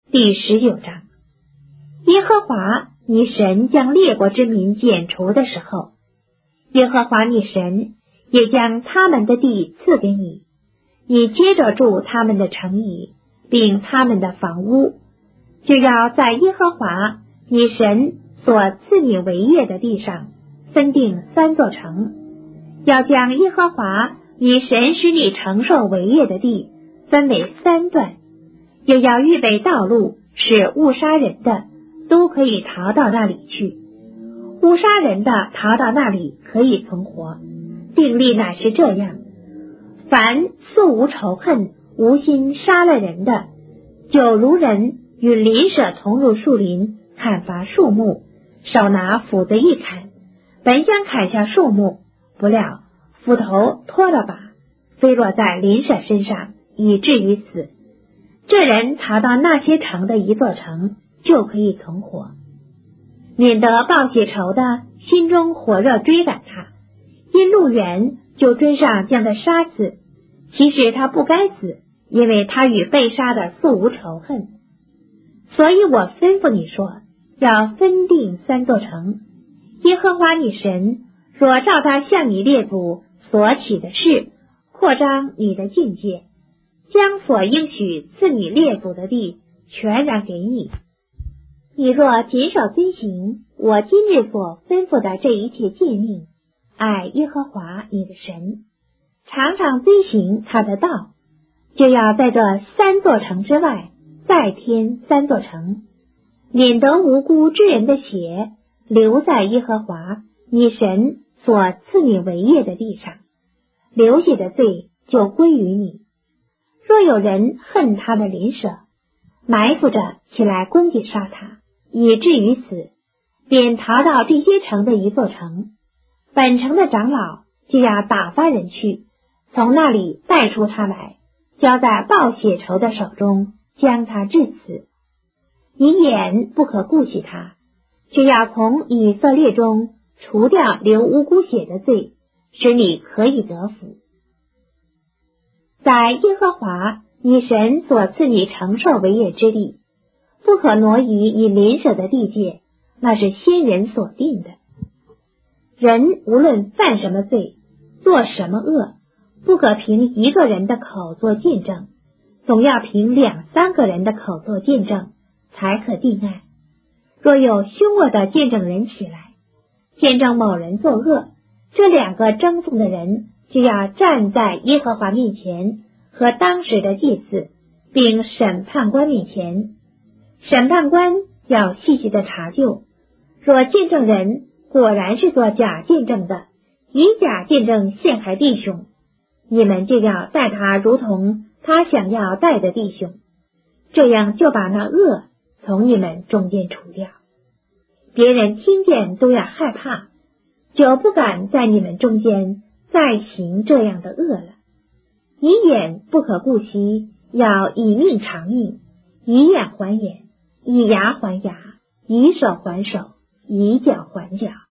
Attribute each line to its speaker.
Speaker 1: 第19章。耶和华你神将列国之民剪除的时候，耶和华你神也将他们的地赐给你，你接着住他们的城邑，并他们的房屋，就要在耶和华你神所赐你为业的地上分定3座城，要将耶和华你神使你承受为业的地分为3段，又要预备道路，使误杀人的都可以逃到那里去，误杀人的逃到那里可以存活。定例乃是这样：凡素无仇恨、无心杀了人的，就如人与邻舍同入树林，砍伐树木，手拿斧子一砍，本想砍下树木，不料斧头脱了把，飞落在邻舍身上，以至于死。这人逃到那些城的一座城，就可以存活，免得报血仇的心中火热追赶他，因路远就追上将他杀死。其实他不该死，因为他与被杀的素无仇恨。所以我吩咐你说，要分定3座城。耶和华你神若照他向你列祖所起的事，扩张你的境界，将所应许赐你列祖的地全然给你，你若谨守遵行我今日所吩咐的这一切诫命，爱耶和华你的神，常常遵行他的道，就要在这3座城之外再添3座城，免得无辜之人的血留在耶和华你神所赐你为业的地上，流血的罪就归于你。若有人恨他的邻舍，埋伏着起来攻击杀他，以至于死，便逃到这些城的一座城，本城的长老就要打发人去，从那里带出他来，交在报血仇的手中，将他致死。你眼不可顾惜他，却要从以色列中除掉流无辜血的罪，使你可以得福。在耶和华你神所赐你承受为业之地，不可挪移你邻舍的地界，那是先人所定的。人无论犯什么罪，做什么恶，不可凭一个人的口做见证，总要凭2、3个人的口做见证，才可定案。若有凶恶的见证人起来，见证某人作恶，这2个争讼的人就要站在耶和华面前和当时的祭司并审判官面前，审判官要细细的查究，若见证人果然是做假见证的，以假见证陷害弟兄，你们就要待他如同他想要待的弟兄，这样就把那恶从你们中间除掉。别人听见都要害怕，就不敢在你们中间再行这样的恶了。以眼不可顾惜，要以命偿命，以眼还眼，以牙还牙，以手还手，以脚还脚。